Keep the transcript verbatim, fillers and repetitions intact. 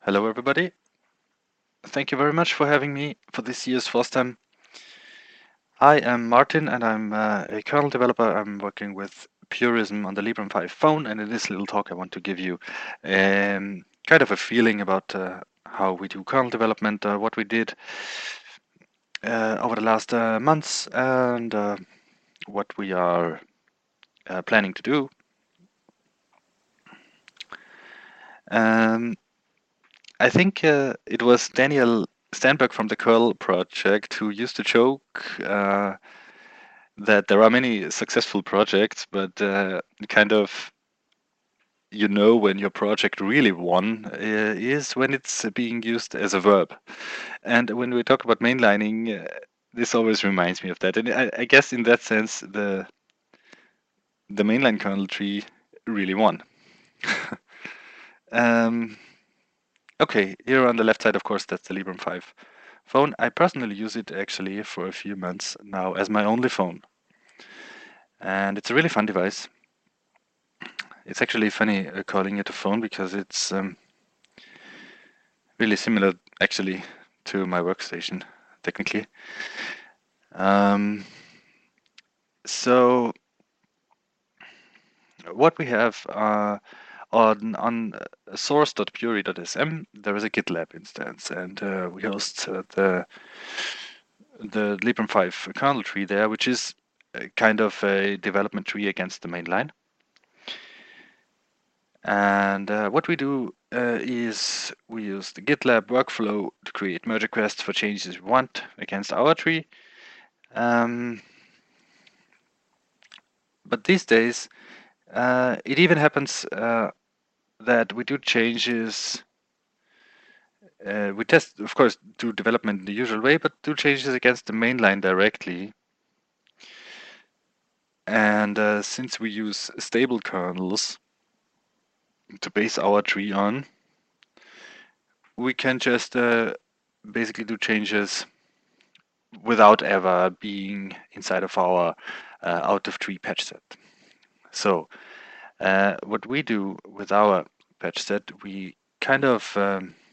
Hello, everybody. Thank you very much for having me for this year's FOSDEM. I am Martin, and I'm uh, a kernel developer. I'm working with Purism on the Librem five phone, and in this little talk, I want to give you um, kind of a feeling about uh, how we do kernel development, uh, what we did uh, over the last uh, months, and uh, what we are uh, planning to do. Um, I think uh, it was Daniel Stanberg from the curl project who used to joke uh, that there are many successful projects, but uh, kind of you know when your project really won uh, is when it's being used as a verb. And when we talk about mainlining, uh, this always reminds me of that. And I, I guess in that sense, the the mainline kernel tree really won. um, okay, here on the left side, of course, that's the Librem five phone. I personally use it actually for a few months now as my only phone. And it's a really fun device. It's actually funny uh, calling it a phone because it's um, really similar actually to my workstation, technically. Um, so what we have uh, on on uh, source.puri.sm, there is a GitLab instance, and uh, we host uh, the the Librem five kernel tree there, which is uh, kind of a development tree against the main line. And uh, what we do uh, is we use the GitLab workflow to create merge requests for changes we want against our tree. Um, but these days, uh, it even happens uh, that we do changes. Uh, we test, of course, do development in the usual way, but do changes against the main line directly. And uh, since we use stable kernels to base our tree on, we can just uh, basically do changes without ever being inside of our uh, out of tree patch set. So uh, what we do with our patch set, we kind of um,